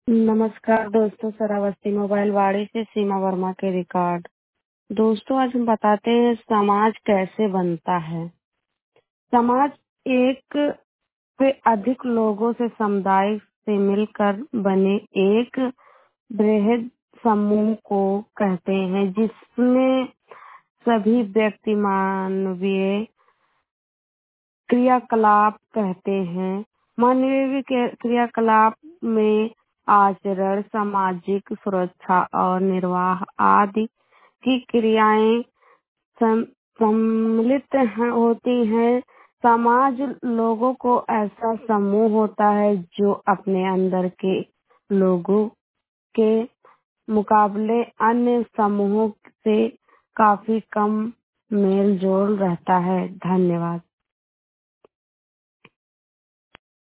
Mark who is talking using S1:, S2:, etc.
S1: नमस्कार दोस्तों, श्रावस्ती मोबाइल वाड़ी से सीमा वर्मा के रिकॉर्ड। दोस्तों, आज हम बताते हैं समाज कैसे बनता है। समाज एक से अधिक लोगों से समुदाय से मिलकर बने एक बृहद समूह को कहते हैं, जिसमें सभी व्यक्ति मानवीय क्रियाकलाप कहते हैं। मानवीय क्रियाकलाप में आचरण, सामाजिक सुरक्षा और निर्वाह आदि की क्रियाएं सम्मिलित होती हैं। समाज लोगों को ऐसा समूह होता है जो अपने अंदर के लोगों के मुकाबले अन्य समूहों से काफी कम मेल जोल रहता है। धन्यवाद।